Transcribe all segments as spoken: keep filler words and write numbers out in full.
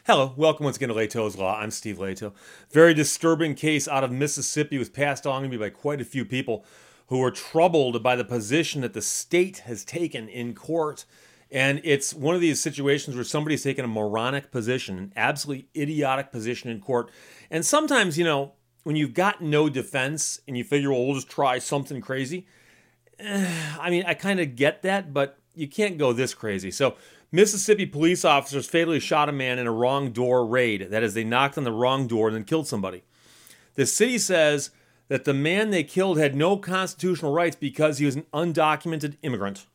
Hello, welcome once again to Leto's Law. I'm Steve Leto. Very disturbing case out of Mississippi was passed on to me by quite a few people who were troubled by the position that the state has taken in court. And it's one of these situations where somebody's taken a moronic position, an absolutely idiotic position in court. And sometimes, you know, when you've got no defense and you figure, well, we'll just try something crazy. Eh, I mean, I kind of get that, but you can't go this crazy. So Mississippi police officers fatally shot a man in a wrong door raid. That is, they knocked on the wrong door and then killed somebody. The city says that the man they killed had no constitutional rights because he was an undocumented immigrant.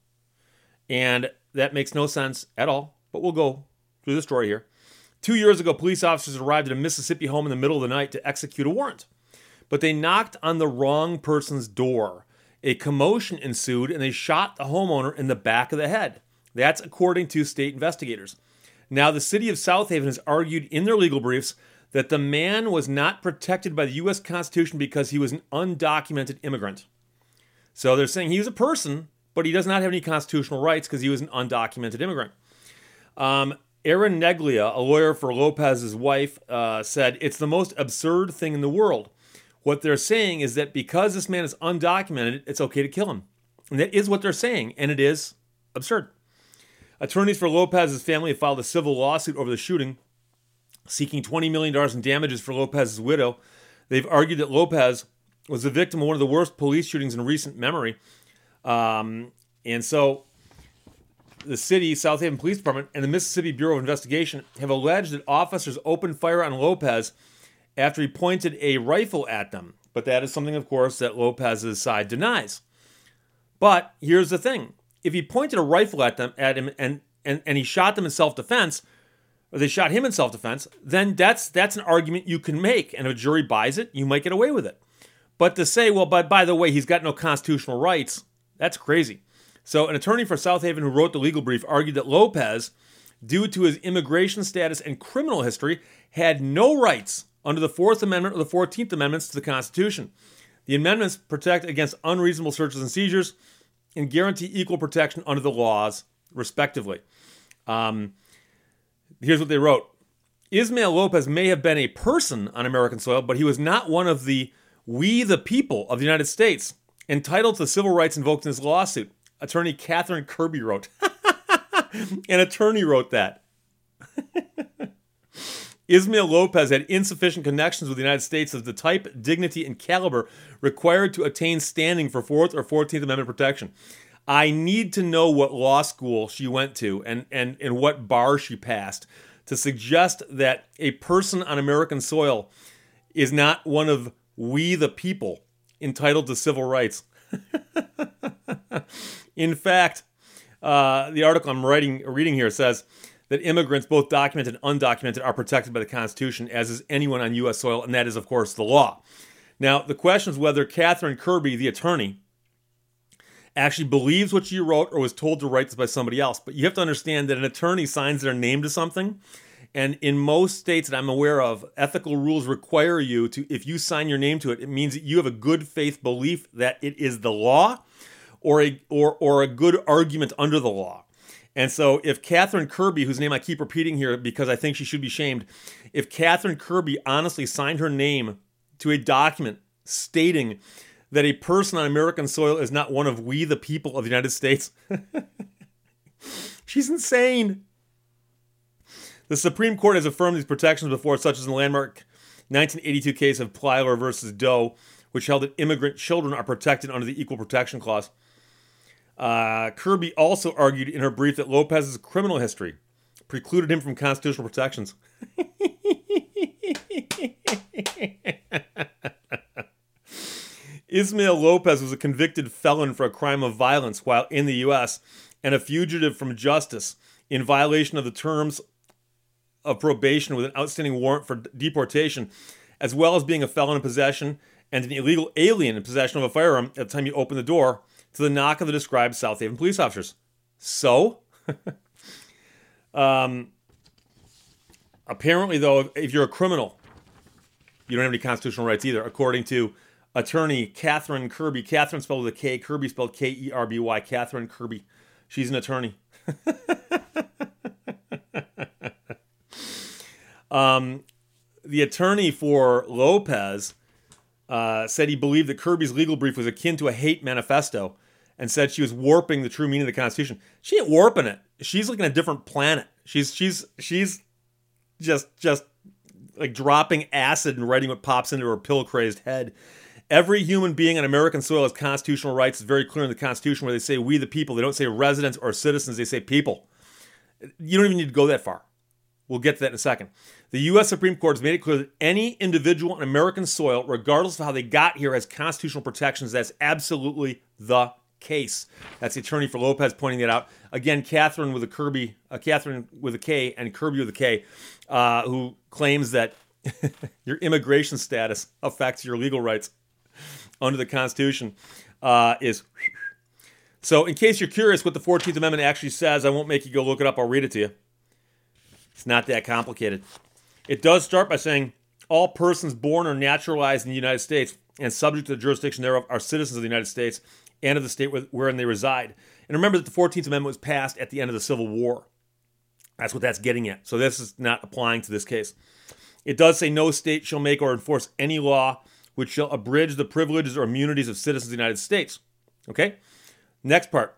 And that makes no sense at all, but we'll go through the story here. Two years ago, police officers arrived at a Mississippi home in the middle of the night to execute a warrant. But they knocked on the wrong person's door. A commotion ensued, and they shot the homeowner in the back of the head. That's according to state investigators. Now, the city of Southaven has argued in their legal briefs that the man was not protected by the U S Constitution because he was an undocumented immigrant. So they're saying he was a person, but he does not have any constitutional rights because he was an undocumented immigrant. Um, Aaron Neglia, a lawyer for Lopez's wife, uh, said, "It's the most absurd thing in the world. What they're saying is that because this man is undocumented, it's okay to kill him." And that is what they're saying, and it is absurd. Attorneys for Lopez's family have filed a civil lawsuit over the shooting, seeking twenty million dollars in damages for Lopez's widow. They've argued that Lopez was the victim of one of the worst police shootings in recent memory. Um, and so the city, Southaven Police Department, and the Mississippi Bureau of Investigation have alleged that officers opened fire on Lopez after he pointed a rifle at them. But that is something, of course, that Lopez's side denies. But here's the thing. If he pointed a rifle at them, at him, and, and, and he shot them in self-defense, or they shot him in self-defense, then that's that's an argument you can make. And if a jury buys it, you might get away with it. But to say, well, but by the way, he's got no constitutional rights, that's crazy. So an attorney for Southaven who wrote the legal brief argued that Lopez, due to his immigration status and criminal history, had no rights under the Fourth Amendment or the Fourteenth Amendments to the Constitution. The amendments protect against unreasonable searches and seizures and guarantee equal protection under the laws, respectively. Um, here's what they wrote. Ismael Lopez may have been a person on American soil, but he was not one of the we the people of the United States, entitled to the civil rights invoked in this lawsuit. Attorney Catherine Kirby wrote. An attorney wrote that. Ismael Lopez had insufficient connections with the United States of the type, dignity, and caliber required to attain standing for Fourth or Fourteenth Amendment protection. I need to know what law school she went to and, and, and what bar she passed to suggest that a person on American soil is not one of we the people entitled to civil rights. In fact, uh, the article I'm writing, reading here says that immigrants, both documented and undocumented, are protected by the Constitution, as is anyone on U S soil, and that is, of course, the law. Now, the question is whether Catherine Kirby, the attorney, actually believes what she wrote or was told to write this by somebody else. But you have to understand that an attorney signs their name to something, and in most states that I'm aware of, ethical rules require you to, if you sign your name to it, it means that you have a good faith belief that it is the law or a, or, or a good argument under the law. And so if Catherine Kirby, whose name I keep repeating here because I think she should be shamed, if Catherine Kirby honestly signed her name to a document stating that a person on American soil is not one of we the people of the United States, she's insane. The Supreme Court has affirmed these protections before, such as in the landmark nineteen eighty-two case of Plyler versus Doe, which held that immigrant children are protected under the Equal Protection Clause. Uh, Kirby also argued in her brief that Lopez's criminal history precluded him from constitutional protections. Ismael Lopez was a convicted felon for a crime of violence while in the U S and a fugitive from justice in violation of the terms of probation with an outstanding warrant for deportation, as well as being a felon in possession and an illegal alien in possession of a firearm at the time you opened the door to the knock of the described Southaven police officers. So, um, apparently, though, if you're a criminal, you don't have any constitutional rights either, according to attorney Catherine Kirby. Catherine spelled with a K, Kirby spelled K E R B Y. Catherine Kirby. She's an attorney. Um, the attorney for Lopez uh, said he believed that Kirby's legal brief was akin to a hate manifesto and said she was warping the true meaning of the Constitution. She ain't warping it. She's like on a different planet. She's she's she's just just like dropping acid and writing what pops into her pill-crazed head. Every human being on American soil has constitutional rights. It's very clear in the Constitution where they say we the people. They don't say residents or citizens. They say people. You don't even need to go that far. We'll get to that in a second. The U S Supreme Court has made it clear that any individual on American soil, regardless of how they got here, has constitutional protections. That's absolutely the case. That's the attorney for Lopez pointing that out. Again, Catherine with a Kirby, uh, Catherine with a K and Kirby with a K, uh, who claims that your immigration status affects your legal rights under the Constitution, uh, is... So in case you're curious what the fourteenth Amendment actually says, I won't make you go look it up. I'll read it to you. It's not that complicated. It does start by saying, all persons born or naturalized in the United States and subject to the jurisdiction thereof are citizens of the United States and of the state wherein they reside. And remember that the fourteenth Amendment was passed at the end of the Civil War. That's what that's getting at. So this is not applying to this case. It does say no state shall make or enforce any law which shall abridge the privileges or immunities of citizens of the United States. Okay? Next part.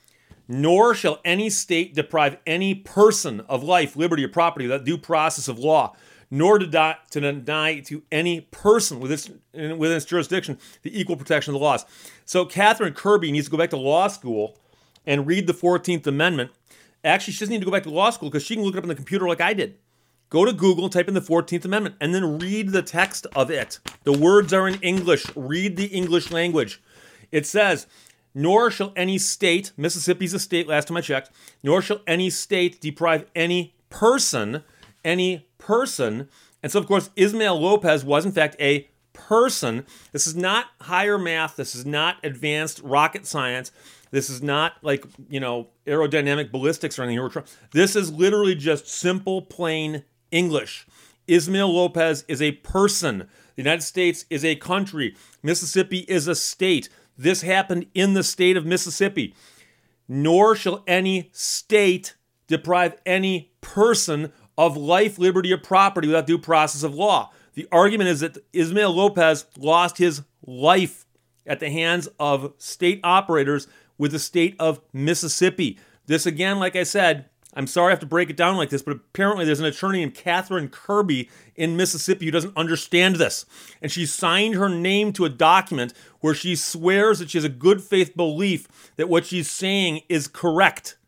Nor shall any state deprive any person of life, liberty, or property without due process of law, nor to, die, to deny to any person within its, within its jurisdiction the equal protection of the laws. So Catherine Kirby needs to go back to law school and read the fourteenth Amendment. Actually, she doesn't need to go back to law school because she can look it up on the computer like I did. Go to Google and type in the fourteenth Amendment and then read the text of it. The words are in English. Read the English language. It says... Nor shall any state, Mississippi's a state last time I checked, nor shall any state deprive any person, any person. And so, of course, Ismael Lopez was, in fact, a person. This is not higher math. This is not advanced rocket science. This is not like, you know, aerodynamic ballistics or anything. This is literally just simple, plain English. Ismael Lopez is a person. The United States is a country. Mississippi is a state. This happened in the state of Mississippi. Nor shall any state deprive any person of life, liberty, or property without due process of law. The argument is that Ismael Lopez lost his life at the hands of state operators with the state of Mississippi. This, again, like I said, I'm sorry I have to break it down like this, but apparently there's an attorney named Catherine Kirby in Mississippi who doesn't understand this. And she signed her name to a document where she swears that she has a good faith belief that what she's saying is correct.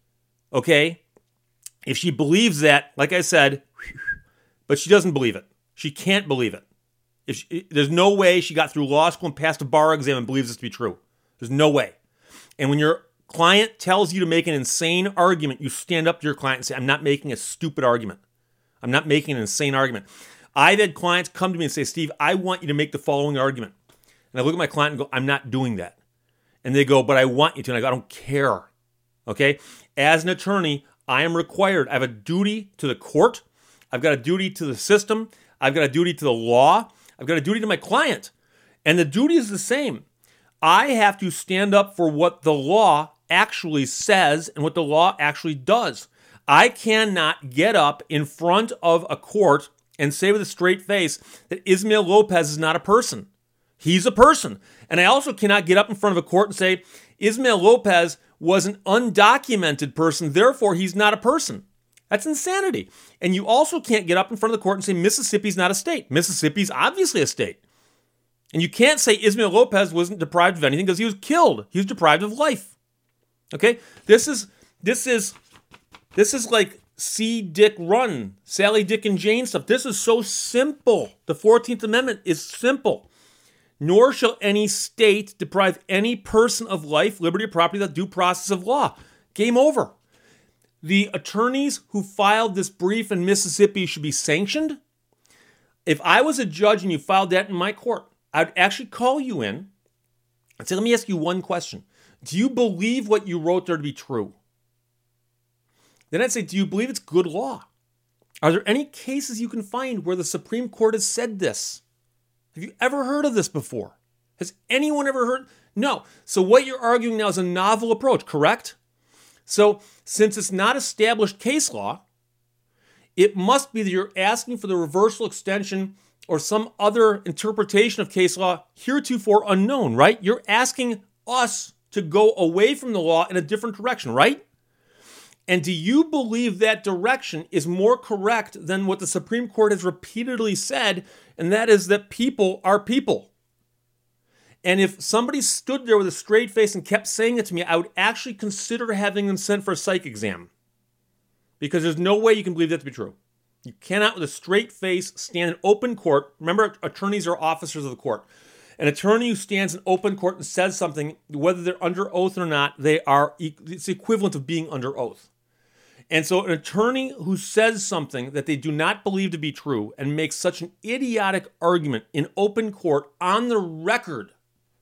Okay? If she believes that, like I said, but she doesn't believe it. She can't believe it. If she, there's no way she got through law school and passed a bar exam and believes this to be true. There's no way. And when you're client tells you to make an insane argument, you stand up to your client and say, I'm not making a stupid argument. I'm not making an insane argument. I've had clients come to me and say, Steve, I want you to make the following argument. And I look at my client and go, I'm not doing that. And they go, but I want you to. And I go, I don't care. Okay? As an attorney, I am required. I have a duty to the court. I've got a duty to the system. I've got a duty to the law. I've got a duty to my client. And the duty is the same. I have to stand up for what the law actually says and what the law actually does. I cannot get up in front of a court and say with a straight face that Ismael Lopez is not a person. He's a person. And I also cannot get up in front of a court and say Ismael Lopez was an undocumented person, therefore he's not a person. That's insanity. And you also can't get up in front of the court and say Mississippi's not a state. Mississippi's obviously a state. And you can't say Ismael Lopez wasn't deprived of anything because he was killed. He was deprived of life. Okay? This is this is this is like see Dick run, Sally, Dick, and Jane stuff. This is so simple. The fourteenth Amendment is simple. Nor shall any state deprive any person of life, liberty, or property without due process of law. Game over. The attorneys who filed this brief in Mississippi should be sanctioned. If I was a judge and you filed that in my court, I'd actually call you in and say, let me ask you one question. Do you believe what you wrote there to be true? Then I'd say, do you believe it's good law? Are there any cases you can find where the Supreme Court has said this? Have you ever heard of this before? Has anyone ever heard? No. So what you're arguing now is a novel approach, correct? So since it's not established case law, it must be that you're asking for the reversal extension or some other interpretation of case law heretofore unknown, right? You're asking us to go away from the law in a different direction, right? And do you believe that direction is more correct than what the Supreme Court has repeatedly said, and that is that people are people? And if somebody stood there with a straight face and kept saying it to me, I would actually consider having them sent for a psych exam. Because there's no way you can believe that to be true. You cannot, with a straight face, stand in open court. Remember, attorneys are officers of the court. An attorney who stands in open court and says something, whether they're under oath or not, they are, it's the equivalent of being under oath. And so an attorney who says something that they do not believe to be true and makes such an idiotic argument in open court on the record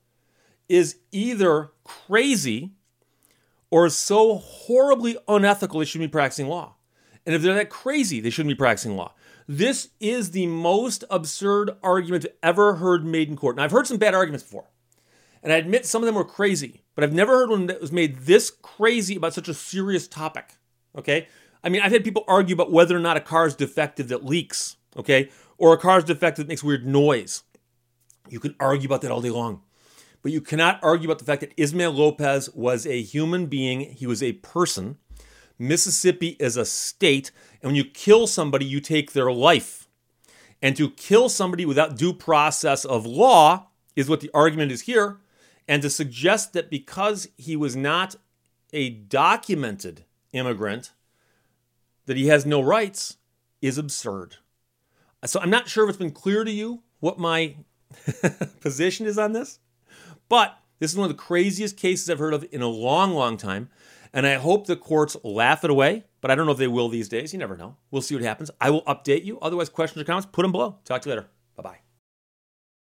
is either crazy or so horribly unethical they shouldn't be practicing law. And if they're that crazy, they shouldn't be practicing law. This is the most absurd argument ever heard made in court. And I've heard some bad arguments before. And I admit some of them were crazy, but I've never heard one that was made this crazy about such a serious topic. Okay? I mean, I've had people argue about whether or not a car is defective that leaks, okay? Or a car is defective that makes weird noise. You can argue about that all day long. But you cannot argue about the fact that Ismael Lopez was a human being. He was a person. Mississippi is a state. And when you kill somebody, you take their life. And to kill somebody without due process of law is what the argument is here. And to suggest that because he was not a documented immigrant, that he has no rights is absurd. So I'm not sure if it's been clear to you what my position is on this, but this is one of the craziest cases I've heard of in a long, long time, and I hope the courts laugh it away, but I don't know if they will these days. You never know. We'll see what happens. I will update you. Otherwise, questions or comments, put them below. Talk to you later. Bye-bye.